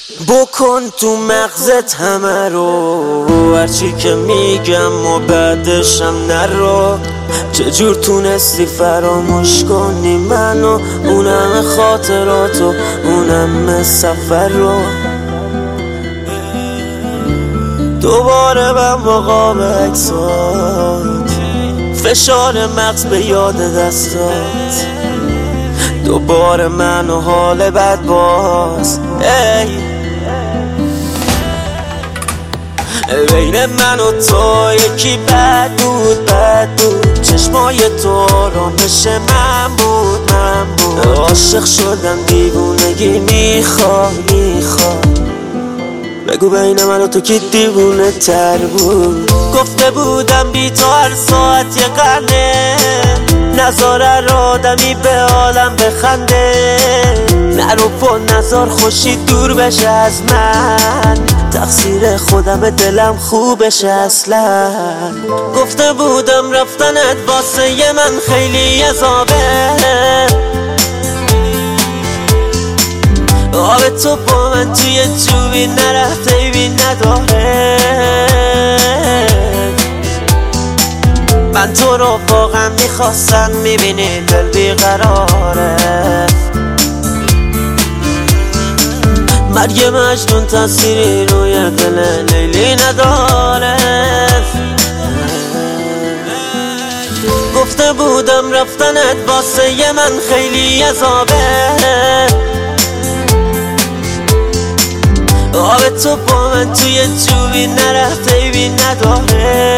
بکن تو مغزت همه رو، هرچی که میگم و بعدشم نرو. چجور تونستی فراموش کنی منو، اونم خاطراتو، اونم سفر رو. دوباره من مقام عکسات، فشار مغز به یاد دستات. دوباره من و حال بد باز. بین من و تو یکی بد بود، چشمای تو آرامش من بود. عاشق شدم دیوونگی میخواد. بگو بین من و تو کی دیوونه تر بود. گفته بودم بی تو هر ساعت یه قرنه، نذاره رو آدمی به عالم بخنده. نرو با نظر خوشی دور بشه از من، تقصیر خودم دلم خوبش اصلا. گفته بودم رفتنت واسه من خیلی عذابه، آب تو با من توی جوبی نرفته ایبی نداره. من تو رو واقعا میخواستم، میبینی دل بیقراره. مرگ مجنون تأثیری روی دل لیلی نداره. گفته بودم رفتنت واسه من خیلی عذابه، آب تو با من توی جوبی نرفته ایبی نداره.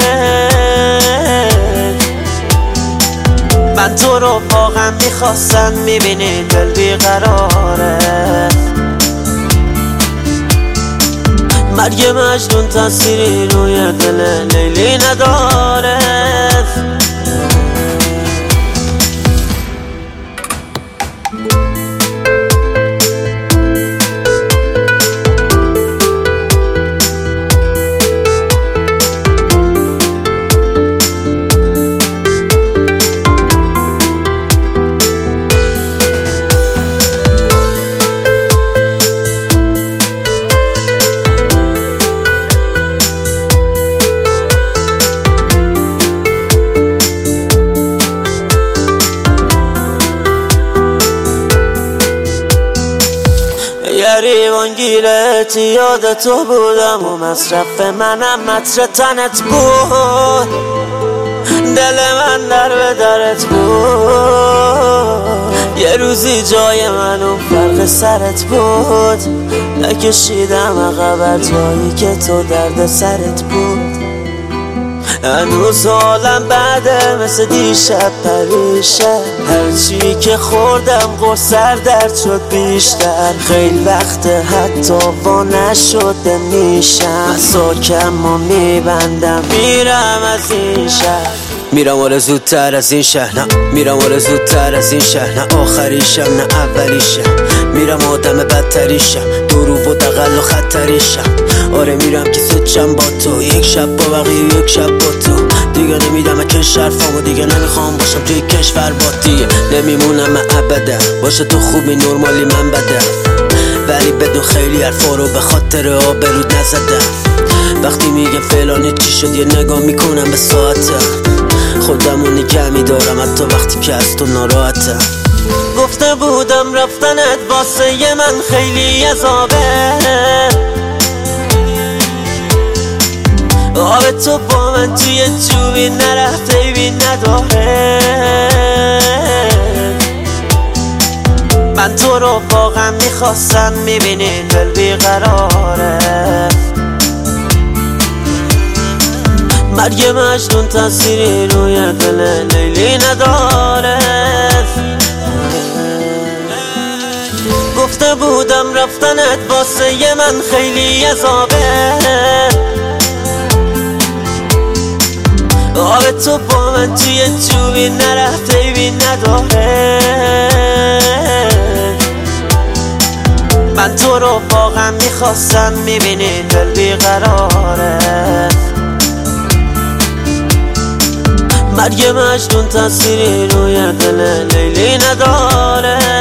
من تو رو واقعا میخواستم، میبینی دل بیقراره. مرگ مجنون تأثیری روی دل لیلی نداره. گریبان گیرت یاد تو بودم و مصرف منم متر تنت بود. دل من در به درت بود، یه روزی جای من اون فرق سرت بود. نکشیدم عقب جایی که تو درد سرت بود. هنوز حالم بعده مثل دیشب پریشه، هرچی که خوردم قرصر درد شد بیشتر. خیلی وقت حتی وا نشده میشم، ساکم و میبندم میرم از این شهر. میرم آره زودتر از این شهر، نه میرم آره زودتر از این شهر. نه آخریشم نه اولیشم، میرم آدم بدتریشم، درو و دقل و خطریشم. آره میرم که سوچم با تو، یک شب با بقیه یک شب با تو. دیگه نمیدم کشور فامو، دیگه نمیخوام باشم توی کشور با دیگه. نمیمونم من ابدا، باشه تو خوبی نرمالی من بدم. ولی بدون خیلی حرفا رو به خاطر آبرود نزدم. وقتی میگم فلانی چی شد یه نگاه میکنم به ساعتم، خودمو نگه میدارم حتی وقتی که از تو ناراحتم. گفته بودم رفتنت واسه من خیلی عذابه، آب تو با من توی جوبی نرفته ایبی نداره. من تو رو واقعا میخواستم، میبینی دل بیقراره. مرگ مجنون تأثیری روی دل لیلی نداره. گفته بودم رفتنت واسه من خیلی عذابه، آب تو با من توی جوبی نرفته ایبی نداره. من تو رو واقعا میخواستم، میبینی دل بیقراره. مرگ مجنون تأثیری روی دل لیلی نداره.